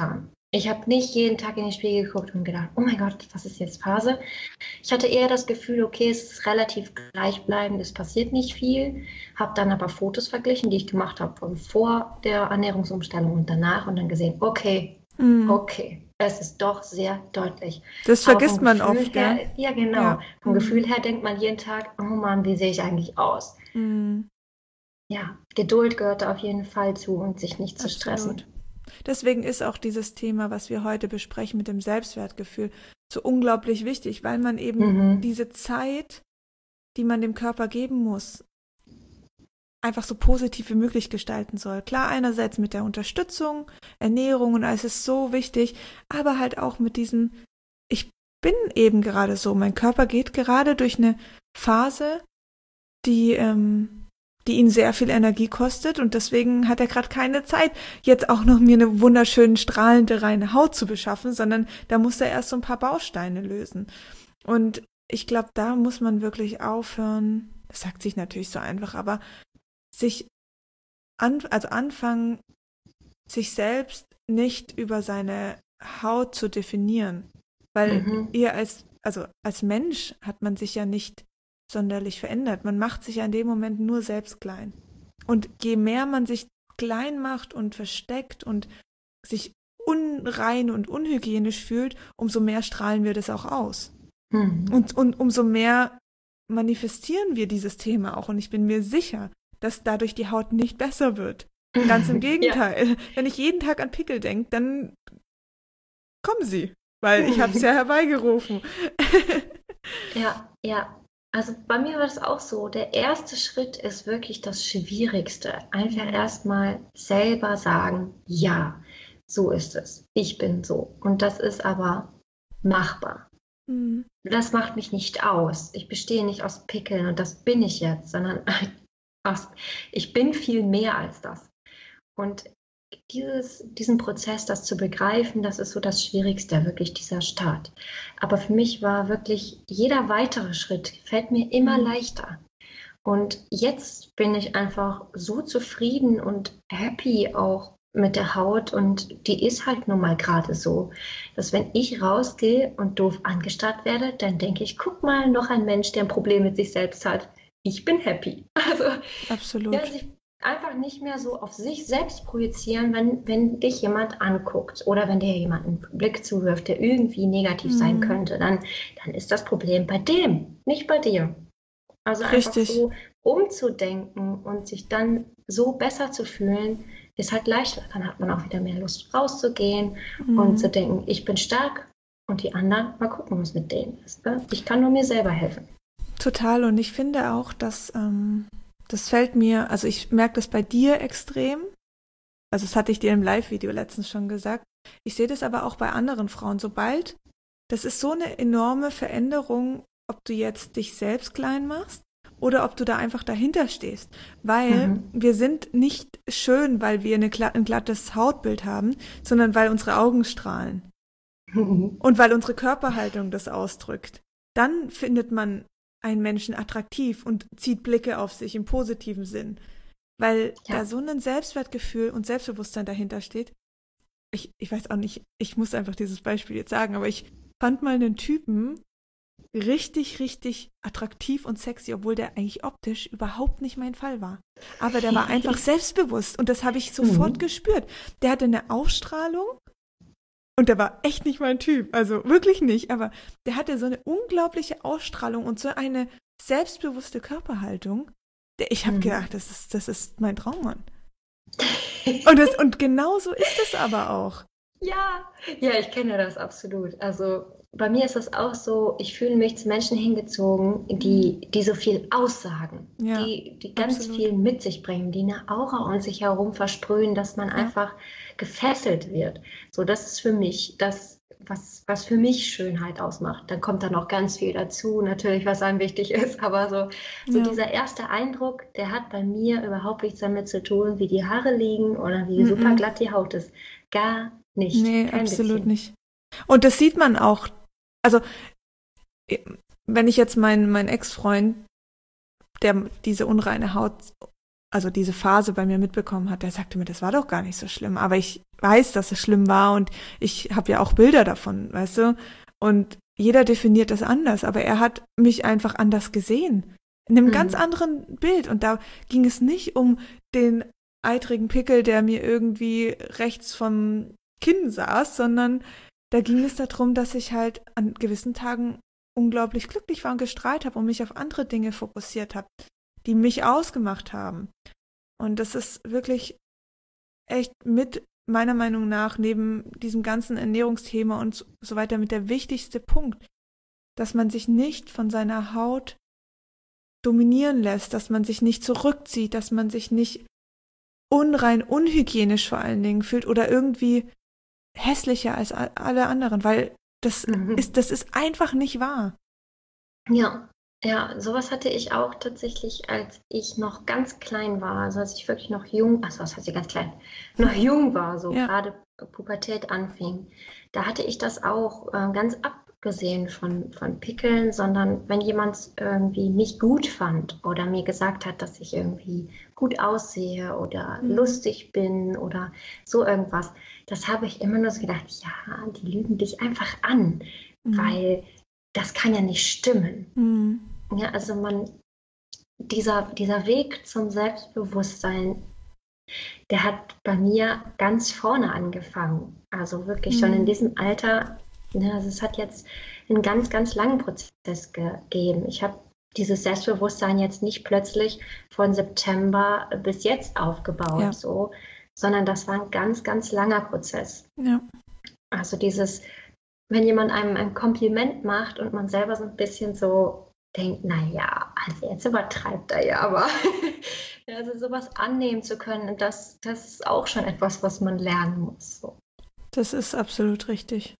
Ich habe nicht jeden Tag in den Spiegel geguckt und gedacht, oh mein Gott, was ist jetzt Phase? Ich hatte eher das Gefühl, okay, es ist relativ gleichbleibend, es passiert nicht viel. Habe dann aber Fotos verglichen, die ich gemacht habe von vor der Ernährungsumstellung und danach und dann gesehen, okay, es ist doch sehr deutlich. Das Aber vergisst vom man Gefühl oft, her, gell? ja genau, vom Gefühl her denkt man jeden Tag, oh Mann, wie sehe ich eigentlich aus? Ja, Geduld gehört da auf jeden Fall zu und sich nicht zu stressen. Absolut. Deswegen ist auch dieses Thema, was wir heute besprechen mit dem Selbstwertgefühl, so unglaublich wichtig, weil man eben diese Zeit, die man dem Körper geben muss, einfach so positiv wie möglich gestalten soll. Klar, einerseits mit der Unterstützung, Ernährung und alles ist so wichtig, aber halt auch mit diesem, ich bin eben gerade so, mein Körper geht gerade durch eine Phase, die ihn sehr viel Energie kostet und deswegen hat er gerade keine Zeit, jetzt auch noch mir eine wunderschön strahlende, reine Haut zu beschaffen, sondern da muss er erst so ein paar Bausteine lösen. Und ich glaube, da muss man wirklich aufhören, das sagt sich natürlich so einfach, aber anfangen, sich selbst nicht über seine Haut zu definieren, weil als Mensch hat man sich ja nicht sonderlich verändert. Man macht sich ja in dem Moment nur selbst klein. Und je mehr man sich klein macht und versteckt und sich unrein und unhygienisch fühlt, umso mehr strahlen wir das auch aus. Und umso mehr manifestieren wir dieses Thema auch. Und ich bin mir sicher, dass dadurch die Haut nicht besser wird. Ganz im Gegenteil. Ja. Wenn ich jeden Tag an Pickel denke, dann kommen sie, weil ich habe es ja herbeigerufen. Ja. Also bei mir war das auch so. Der erste Schritt ist wirklich das Schwierigste. Einfach erstmal selber sagen, ja, so ist es. Ich bin so. Und das ist aber machbar. Das macht mich nicht aus. Ich bestehe nicht aus Pickeln und das bin ich jetzt, sondern ich bin viel mehr als das. Und diesen Prozess, das zu begreifen, das ist so das Schwierigste, wirklich dieser Start. Aber für mich war wirklich jeder weitere Schritt, fällt mir immer leichter. Und jetzt bin ich einfach so zufrieden und happy auch mit der Haut und die ist halt nun mal gerade so, dass wenn ich rausgehe und doof angestarrt werde, dann denke ich, guck mal, noch ein Mensch, der ein Problem mit sich selbst hat. Ich bin happy. Also, absolut. Ja, sich einfach nicht mehr so auf sich selbst projizieren, wenn dich jemand anguckt oder wenn dir jemand einen Blick zuwirft, der irgendwie negativ sein könnte, dann ist das Problem bei dem, nicht bei dir. Also einfach so umzudenken und sich dann so besser zu fühlen, ist halt leichter. Dann hat man auch wieder mehr Lust rauszugehen und zu denken, ich bin stark und die anderen, mal gucken, was mit denen ist. Ne? Ich kann nur mir selber helfen. Total, und ich finde auch, dass das fällt mir, also ich merke das bei dir extrem, also das hatte ich dir im Live-Video letztens schon gesagt, ich sehe das aber auch bei anderen Frauen, das ist so eine enorme Veränderung, ob du jetzt dich selbst klein machst oder ob du da einfach dahinter stehst, weil wir sind nicht schön, weil wir ein glattes Hautbild haben, sondern weil unsere Augen strahlen und weil unsere Körperhaltung das ausdrückt. Dann findet man einen Menschen attraktiv und zieht Blicke auf sich im positiven Sinn, weil da so ein Selbstwertgefühl und Selbstbewusstsein dahinter steht. Ich weiß auch nicht, ich muss einfach dieses Beispiel jetzt sagen, aber ich fand mal einen Typen richtig, richtig attraktiv und sexy, obwohl der eigentlich optisch überhaupt nicht mein Fall war. Aber der war einfach selbstbewusst und das habe ich sofort gespürt. Der hatte eine Ausstrahlung und der war echt nicht mein Typ, also wirklich nicht, aber der hatte so eine unglaubliche Ausstrahlung und so eine selbstbewusste Körperhaltung. Ich habe gedacht, das ist mein Traummann. Und genau so ist es aber auch. Ja, ich kenne das absolut. Also bei mir ist das auch so, ich fühle mich zu Menschen hingezogen, die so viel aussagen, die ganz absolut. viel mit sich bringen, die eine Aura um sich herum versprühen, dass man einfach gefesselt wird. So, das ist für mich das, was für mich Schönheit ausmacht. Dann kommt da noch ganz viel dazu, natürlich, was einem wichtig ist, aber so dieser erste Eindruck, der hat bei mir überhaupt nichts damit zu tun, wie die Haare liegen oder wie super glatt die Haut ist. Gar nicht. Nee, kein absolut bisschen. nicht. Und das sieht man auch, also wenn ich jetzt meinen Ex-Freund, der diese unreine Haut also diese Phase bei mir mitbekommen hat, der sagte mir, das war doch gar nicht so schlimm. Aber ich weiß, dass es schlimm war und ich habe ja auch Bilder davon, weißt du? Und jeder definiert das anders, aber er hat mich einfach anders gesehen. In einem ganz anderen Bild. Und da ging es nicht um den eitrigen Pickel, der mir irgendwie rechts vom Kinn saß, sondern da ging es darum, dass ich halt an gewissen Tagen unglaublich glücklich war und gestrahlt habe und mich auf andere Dinge fokussiert habe, die mich ausgemacht haben. Und das ist wirklich echt mit meiner Meinung nach neben diesem ganzen Ernährungsthema und so weiter mit der wichtigste Punkt, dass man sich nicht von seiner Haut dominieren lässt, dass man sich nicht zurückzieht, dass man sich nicht unrein, unhygienisch vor allen Dingen fühlt oder irgendwie hässlicher als alle anderen, weil das ist einfach nicht wahr. Ja, ja, sowas hatte ich auch tatsächlich, als ich noch ganz klein war, also als ich wirklich noch jung, also was heißt ich ganz klein, noch jung war, so gerade Pubertät anfing. Da hatte ich das auch ganz abgesehen von Pickeln, sondern wenn jemand irgendwie mich gut fand oder mir gesagt hat, dass ich irgendwie gut aussehe oder lustig bin oder so irgendwas, das habe ich immer nur so gedacht, ja, die lügen dich einfach an, weil das kann ja nicht stimmen. Ja, also dieser Weg zum Selbstbewusstsein, der hat bei mir ganz vorne angefangen. Also wirklich schon in diesem Alter, ja, also es hat jetzt einen ganz, ganz langen Prozess gegeben. Ich habe dieses Selbstbewusstsein jetzt nicht plötzlich von September bis jetzt aufgebaut, so, sondern das war ein ganz, ganz langer Prozess. Ja. Also wenn jemand einem ein Kompliment macht und man selber so ein bisschen so denkt, naja, also jetzt übertreibt er ja, aber also sowas annehmen zu können, das ist auch schon etwas, was man lernen muss. So. Das ist absolut richtig.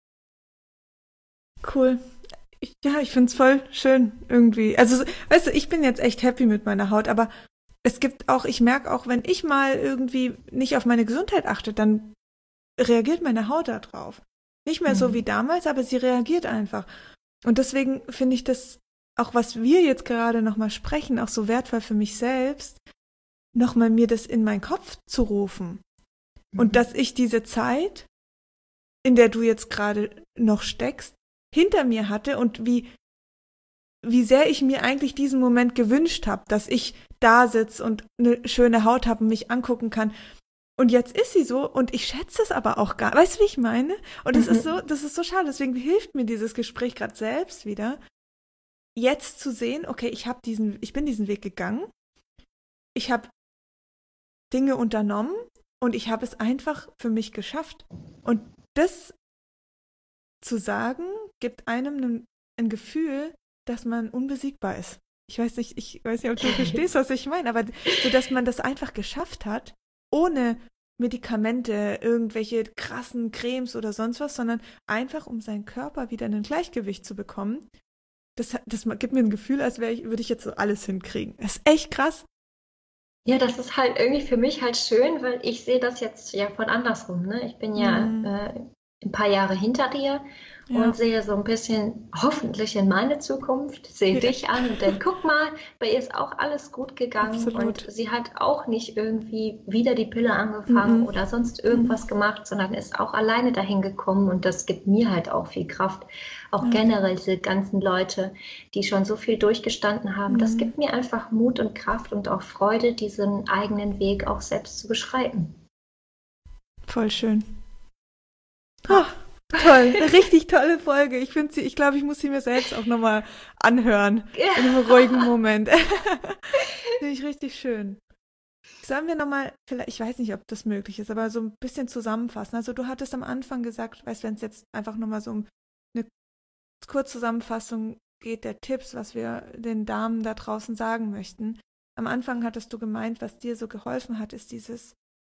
Cool. Ich finde es voll schön irgendwie. Also, weißt du, ich bin jetzt echt happy mit meiner Haut, aber es gibt auch, ich merke auch, wenn ich mal irgendwie nicht auf meine Gesundheit achte, dann reagiert meine Haut da drauf. Nicht mehr so wie damals, aber sie reagiert einfach. Und deswegen finde ich das, auch was wir jetzt gerade nochmal sprechen, auch so wertvoll für mich selbst, nochmal mir das in meinen Kopf zu rufen. Und dass ich diese Zeit, in der du jetzt gerade noch steckst, hinter mir hatte und wie sehr ich mir eigentlich diesen Moment gewünscht habe, dass ich da sitze und eine schöne Haut habe und mich angucken kann. Und jetzt ist sie so und ich schätze es aber auch gar. Weißt du, wie ich meine? Und das ist so schade. Deswegen hilft mir dieses Gespräch gerade selbst wieder, jetzt zu sehen, okay, ich bin diesen Weg gegangen. Ich habe Dinge unternommen und ich habe es einfach für mich geschafft. Und das zu sagen, gibt einem ein Gefühl, dass man unbesiegbar ist. Ich weiß nicht, ob du verstehst, was ich meine, aber so, dass man das einfach geschafft hat, ohne Medikamente, irgendwelche krassen Cremes oder sonst was, sondern einfach, um seinen Körper wieder in ein Gleichgewicht zu bekommen. Das gibt mir ein Gefühl, als würde ich jetzt so alles hinkriegen. Das ist echt krass. Ja, das ist halt irgendwie für mich halt schön, weil ich sehe das jetzt ja von andersrum. Ne? Ich bin ja ein paar Jahre hinter dir und sehe so ein bisschen hoffentlich in meine Zukunft, sehe dich an und denke, guck mal, bei ihr ist auch alles gut gegangen. Absolut. Und sie hat auch nicht irgendwie wieder die Pille angefangen oder sonst irgendwas gemacht, sondern ist auch alleine dahin gekommen und das gibt mir halt auch viel Kraft. Auch generell diese ganzen Leute, die schon so viel durchgestanden haben, das gibt mir einfach Mut und Kraft und auch Freude, diesen eigenen Weg auch selbst zu beschreiten. Voll schön. Oh, toll, eine richtig tolle Folge. Ich glaube, ich muss sie mir selbst auch nochmal anhören. In einem ruhigen Moment. Finde ich richtig schön. Sollen wir nochmal, ich weiß nicht, ob das möglich ist, aber so ein bisschen zusammenfassen. Also du hattest am Anfang gesagt, wenn es jetzt einfach nochmal so um eine Kurzzusammenfassung geht der Tipps, was wir den Damen da draußen sagen möchten. Am Anfang hattest du gemeint, was dir so geholfen hat, ist dieses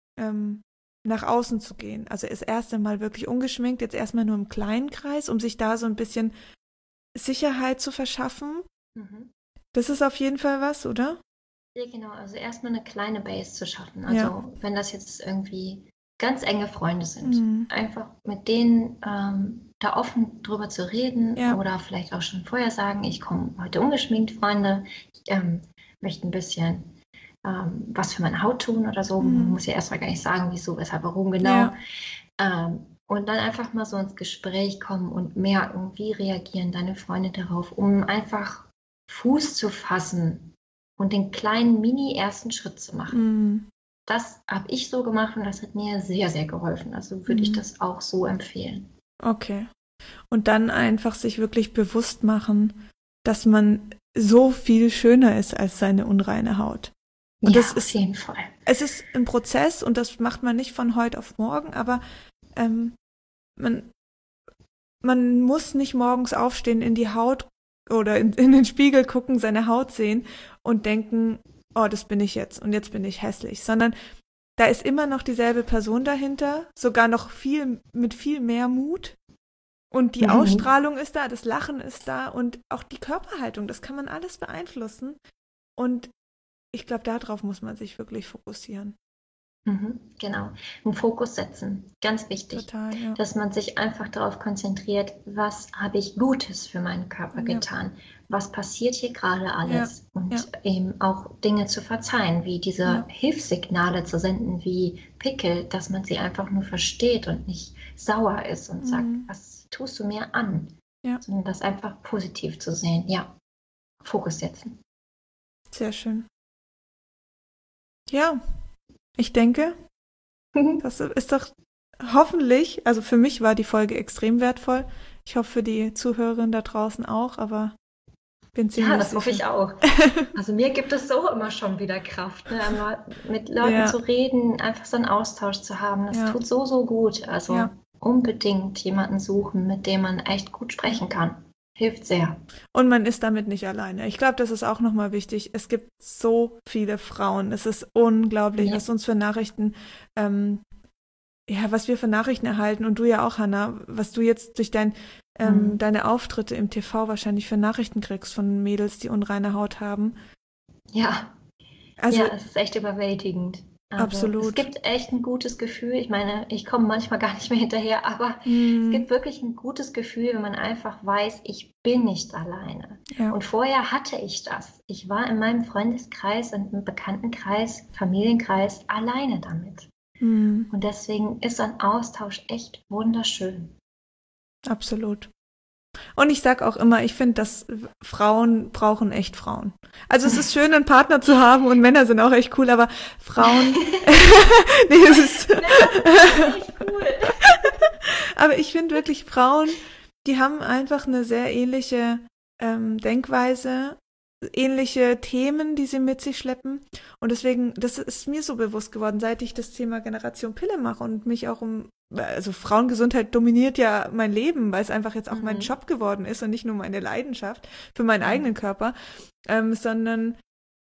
nach außen zu gehen. Also das erste Mal wirklich ungeschminkt, jetzt erstmal nur im kleinen Kreis, um sich da so ein bisschen Sicherheit zu verschaffen. Das ist auf jeden Fall was, oder? Ja, genau. Also erstmal eine kleine Base zu schaffen. Also wenn das jetzt irgendwie ganz enge Freunde sind, einfach mit denen da offen drüber zu reden oder vielleicht auch schon vorher sagen, ich komme heute ungeschminkt, Freunde, ich möchte ein bisschen was für meine Haut tun oder so. Man muss ja erstmal gar nicht sagen, wieso, weshalb, warum genau. Und dann einfach mal so ins Gespräch kommen und merken, wie reagieren deine Freunde darauf, um einfach Fuß zu fassen und den kleinen ersten Schritt zu machen. Das habe ich so gemacht und das hat mir sehr, sehr geholfen. Also würde ich das auch so empfehlen. Okay. Und dann einfach sich wirklich bewusst machen, dass man so viel schöner ist als seine unreine Haut. Und ja, das ist, auf jeden Fall. Es ist ein Prozess und das macht man nicht von heute auf morgen, aber man muss nicht morgens aufstehen, in die Haut oder in den Spiegel gucken, seine Haut sehen und denken, oh, das bin ich jetzt und jetzt bin ich hässlich, sondern da ist immer noch dieselbe Person dahinter, sogar noch mit viel mehr Mut. Und die Ausstrahlung ist da, das Lachen ist da und auch die Körperhaltung, das kann man alles beeinflussen. Und ich glaube, darauf muss man sich wirklich fokussieren. Genau, einen Fokus setzen, ganz wichtig, total, ja. Dass man sich einfach darauf konzentriert, was habe ich Gutes für meinen Körper getan, was passiert hier gerade alles und eben auch Dinge zu verzeihen, wie diese Hilfssignale zu senden, wie Pickel, dass man sie einfach nur versteht und nicht sauer ist und sagt, was tust du mir an, sondern das einfach positiv zu sehen, Fokus setzen. Sehr schön. Ja. Ich denke, das ist doch hoffentlich, also für mich war die Folge extrem wertvoll. Ich hoffe für die Zuhörerinnen da draußen auch, aber bin ziemlich sicher. Das hoffe ich auch. Also mir gibt es so immer schon wieder Kraft, ne? Einmal mit Leuten zu reden, einfach so einen Austausch zu haben. Das tut so, so gut. Also unbedingt jemanden suchen, mit dem man echt gut sprechen kann. Hilft sehr. Und man ist damit nicht alleine. Ich glaube, das ist auch nochmal wichtig. Es gibt so viele Frauen. Es ist unglaublich, was uns für Nachrichten, was wir für Nachrichten erhalten. Und du ja auch, Hannah, was du jetzt durch deine Auftritte im TV wahrscheinlich für Nachrichten kriegst von Mädels, die unreine Haut haben. Ja, also, es ist echt überwältigend. Also, absolut. Es gibt echt ein gutes Gefühl. Ich meine, ich komme manchmal gar nicht mehr hinterher, aber es gibt wirklich ein gutes Gefühl, wenn man einfach weiß, ich bin nicht alleine. Ja. Und vorher hatte ich das. Ich war in meinem Freundeskreis und im Bekanntenkreis, Familienkreis alleine damit. Und deswegen ist ein Austausch echt wunderschön. Absolut. Und ich sag auch immer, ich finde, dass Frauen brauchen echt Frauen. Also es ist schön, einen Partner zu haben und Männer sind auch echt cool, aber Frauen... nee, das ist echt cool. Aber ich finde wirklich, Frauen, die haben einfach eine sehr ähnliche Denkweise, ähnliche Themen, die sie mit sich schleppen. Und deswegen, das ist mir so bewusst geworden, seit ich das Thema Generation Pille mache und mich auch also Frauengesundheit dominiert ja mein Leben, weil es einfach jetzt auch mein Job geworden ist und nicht nur meine Leidenschaft für meinen eigenen Körper, sondern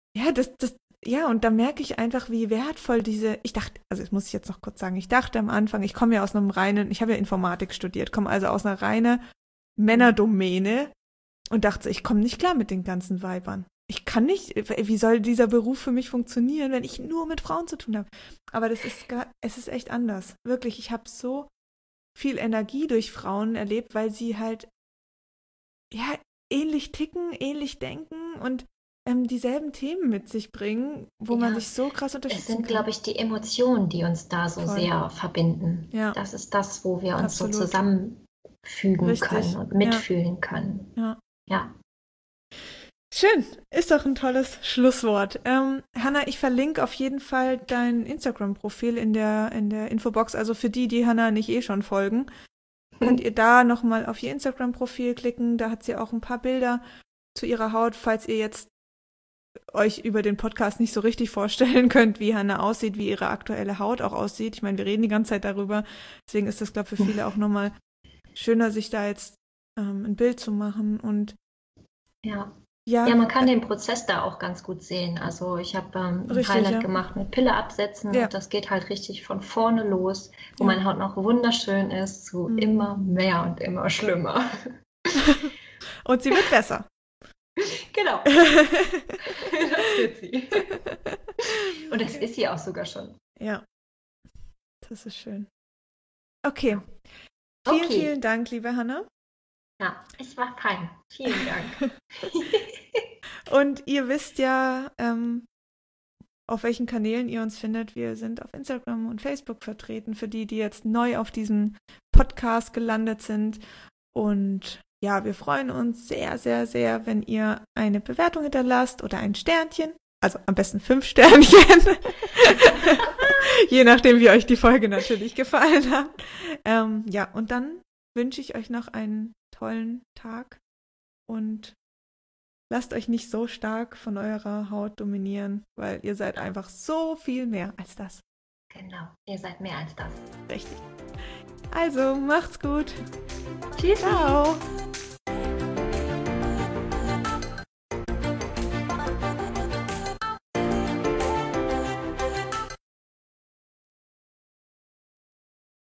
und da merke ich einfach, wie wertvoll ich dachte, also das muss ich jetzt noch kurz sagen, ich dachte am Anfang, ich komme ja aus ich habe ja Informatik studiert, komme also aus einer reinen Männerdomäne und dachte, ich komme nicht klar mit den ganzen Weibern. Ich kann nicht, wie soll dieser Beruf für mich funktionieren, wenn ich nur mit Frauen zu tun habe? Aber es ist echt anders. Wirklich, ich habe so viel Energie durch Frauen erlebt, weil sie halt ähnlich ticken, ähnlich denken und dieselben Themen mit sich bringen, wo man sich so krass unterstützen kann. Es sind, glaube ich, die Emotionen, die uns da so sehr verbinden. Ja. Das ist das, wo wir uns so zusammenfügen können und mitfühlen können. Ja. Schön, ist doch ein tolles Schlusswort. Hannah, ich verlinke auf jeden Fall dein Instagram-Profil in der Infobox. Also für die Hannah nicht schon folgen, könnt ihr da nochmal auf ihr Instagram-Profil klicken. Da hat sie auch ein paar Bilder zu ihrer Haut, falls ihr jetzt euch über den Podcast nicht so richtig vorstellen könnt, wie Hannah aussieht, wie ihre aktuelle Haut auch aussieht. Ich meine, wir reden die ganze Zeit darüber. Deswegen ist das, glaube ich, für viele auch nochmal schöner, sich da jetzt ein Bild zu machen. Und ja, man kann den Prozess da auch ganz gut sehen. Also ich habe ein Highlight gemacht mit Pille absetzen und das geht halt richtig von vorne los, wo meine Haut noch wunderschön ist, zu immer mehr und immer schlimmer. Und sie wird besser. Genau. Das wird sie. Und das ist sie auch sogar schon. Ja, das ist schön. Okay. Vielen Dank, liebe Hannah. Ja, es war fein. Vielen Dank. Und ihr wisst ja, auf welchen Kanälen ihr uns findet. Wir sind auf Instagram und Facebook vertreten, für die jetzt neu auf diesem Podcast gelandet sind. Und ja, wir freuen uns sehr, sehr, sehr, wenn ihr eine Bewertung hinterlasst oder ein Sternchen. Also am besten 5 Sternchen. Je nachdem, wie euch die Folge natürlich gefallen hat. Ja, und dann wünsche ich euch noch einen tollen Tag und lasst euch nicht so stark von eurer Haut dominieren, weil ihr seid einfach so viel mehr als das. Genau, ihr seid mehr als das. Richtig. Also, macht's gut. Tschüss. Ciao.